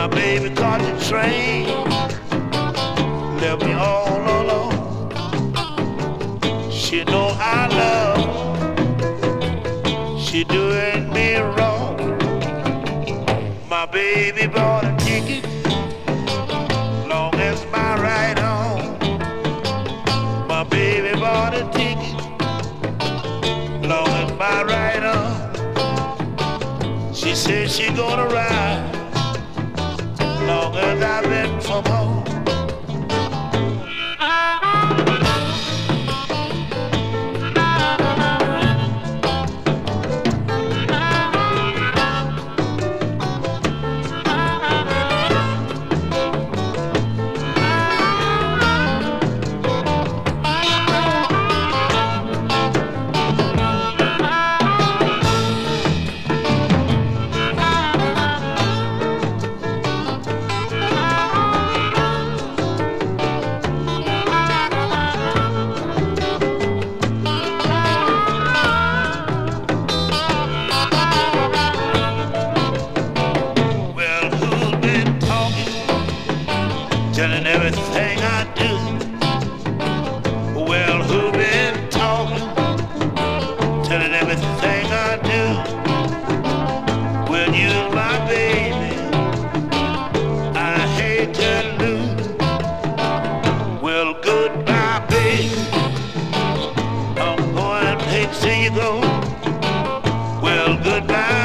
baby caught the train, left me all alone. She know I love, she doing me wrong. My baby bought a ticket, long as my ride home. My baby bought a ticket, long as my ride home. She said she gonna ride, long as I've been from home. Telling everything I do. Well, who been talking? Telling everything I do. Well, you're my baby, I hate to lose. Well, goodbye, baby, I'm going to hate to see you go. Well, goodbye.